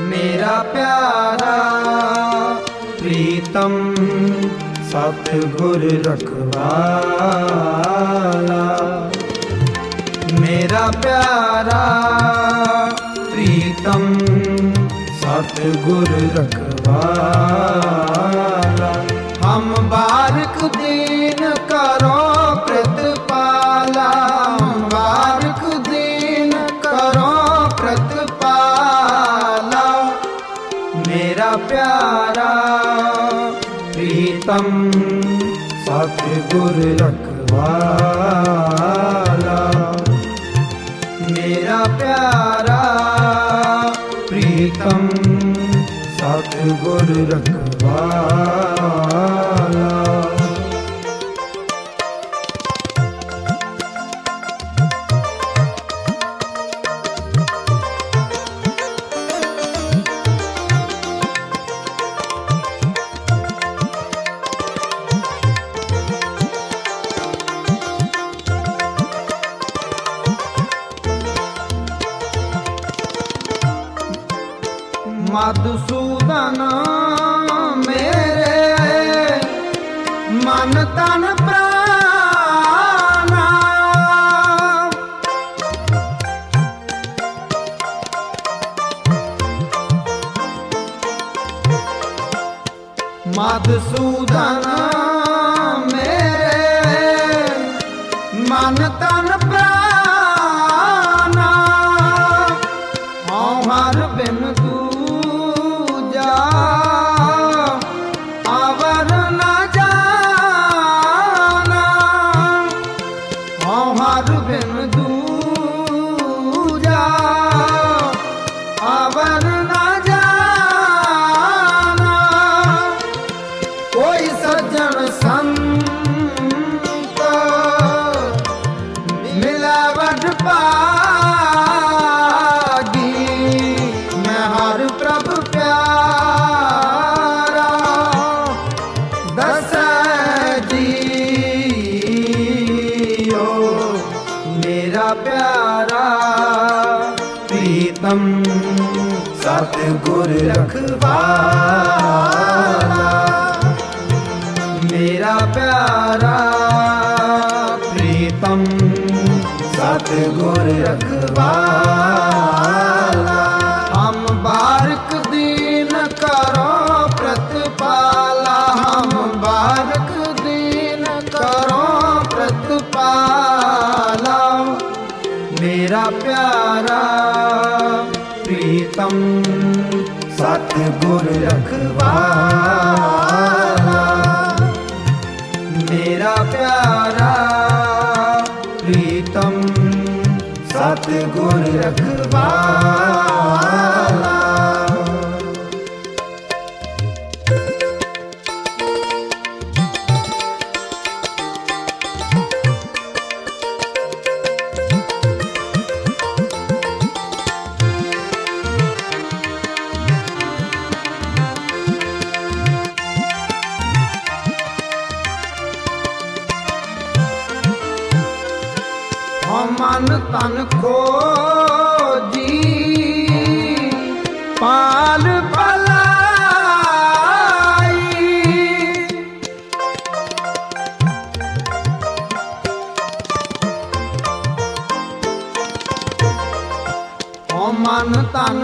मेरा प्यारा प्रीतम सतगुर रखवाला। मेरा प्यारा प्रीतम सतगुर रखवाला। हम बारक दीन करो प्रतिपाला, बारक दीन करो प्रतिपाला। मेरा प्यारा प्रीतम सतगुर रखवाला। मेरा प्यारा प्रीतम सतगुर रखवाला। मधुसूदन मेरे मन तन प्राण, मधुसूदन मेरे मन तन प्राण। हर बिन आवर न जाना, हर बिन दूजा आवर न जाना। कोई सज्जन संत मिलावट पागी, मैं हर प्रभु प्यारा दस जियो। मेरा प्यारा प्रीतम सतगुर रखवाला। मेरा प्यारा प्रीतम सतगुर रखवाला। हम बारक दीन करो प्रतिपाला, हम बारक दीन करो प्रतिपाला। मेरा प्यारा प्रीतम सतगुर रखवाला। मेरा प्यारा प्रीतम सतगुर रखवाला। मन तन खोजी पाल पलाई, मन तन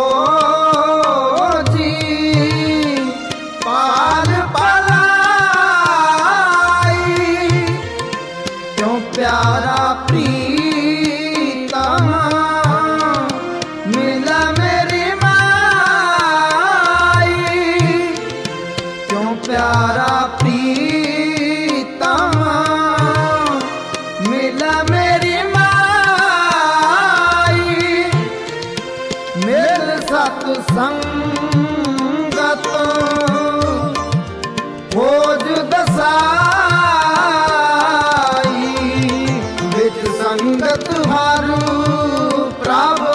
खोजी पाल पलाई। क्यों प्यारा प्रीतम मिला मेरी माई, क्यों प्यारा प्रीतम मिला मेरी माई। मेल सत्संगत खोज दसाई, विच संगत हर प्रभु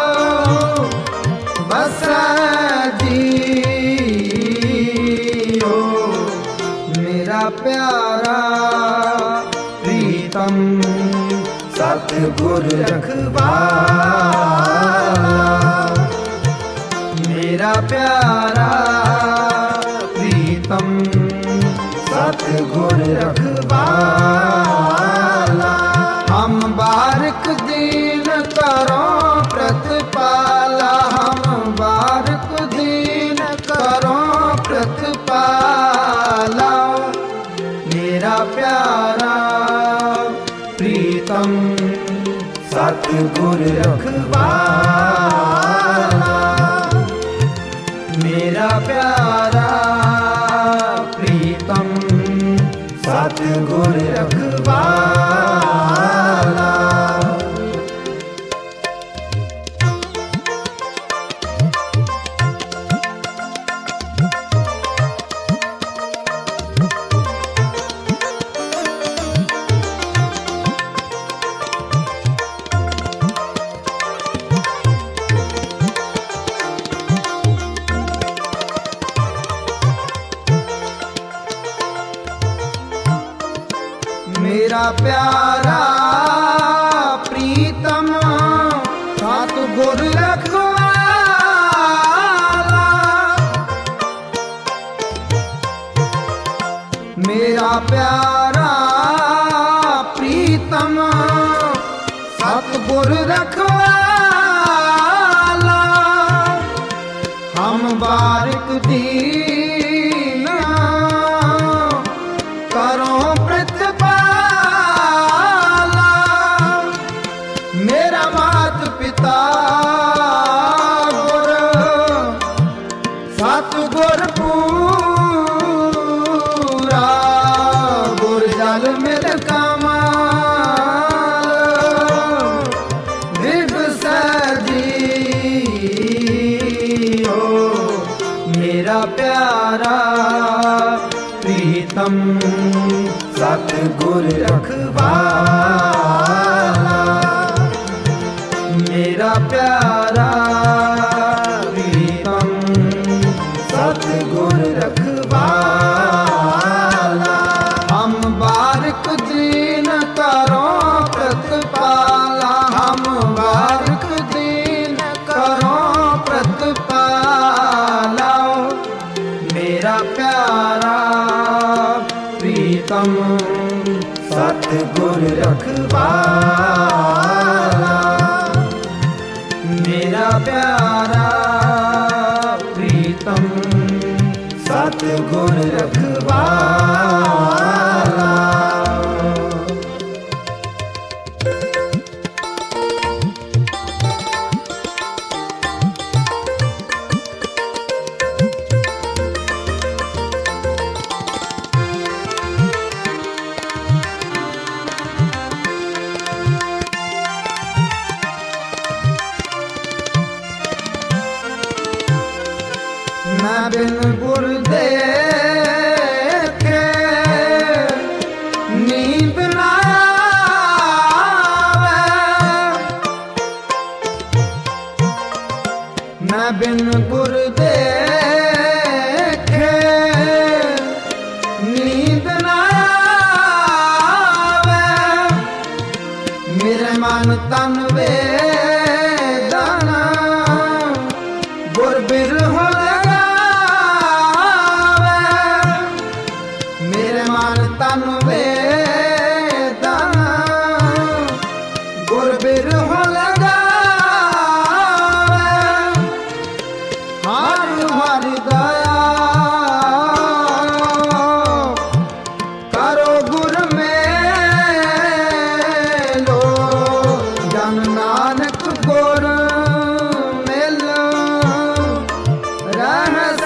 बस जियो। मेरा प्यारा प्रीतम सतगुर रखवाला। मेरा प्यारा प्रीतम सतगुर रखवाला। हम बारिक दीन करो प्रतिपाला, हम बारिक दीन करो प्रतिपाला। मेरा प्यारा प्रीतम सतगुर रखवाला। मेरा प्यारा प्रीतम सतगुर रखवाला। मेरा प्यारा प्रीतम सतगुर रखवाला। मेरा प्यारा प्रीतम सतगुर रखवाला। हम बारिक दीन करो प्रतिपाला। मेरा मात पिता गुर सतगुर पूरा, गुर जल मिल कमाल विद सजियो। मेरा प्यारा प्रीतम सतगुर रखवाला। मेरा प्यारा प्रीतम सतगुर रखवाला। हम बारिक दीन करो प्रतिपाला, हम बारिक दीन करो प्रतिपाला। मेरा प्यारा प्रीतम सतगुर रखवाला। मेरा प्यारा प्रीतम सतगुर रखवाला। मैं बिन गुर देखे नींद ना आवे। मैं बिन गुर देखे नींद ना आवे। मेरे मन तन वेदन गुर बिरह तन वेदन गुर बिरह लगावे। हरि हरि दया करो गुर मेलो। जन नानक गुर मेलो रहस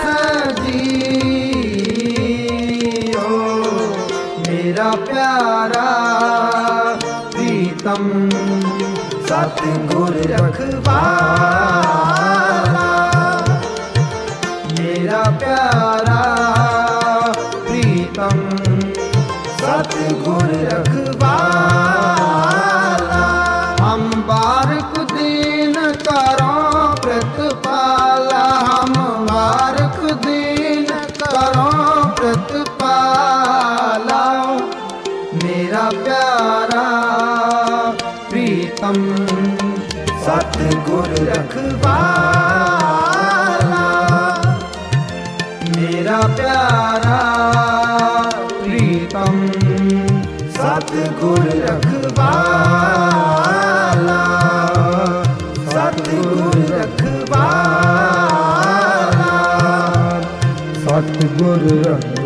जियो। मेरा प्यारा प्रीतम सतगुर रखवाला। मेरा प्यारा प्रीतम सतगुर रखवाला। हम बारिक दीन करो प्रतिपाला, हम बारिक दीन करो प्रतिपाला। मेरा प्यारा प्रीतम सतगुर रखवाला। मेरा प्यारा प्रीतम सतगुर रखवाला, सतगुर रखवाला, सतगुर रखवाला।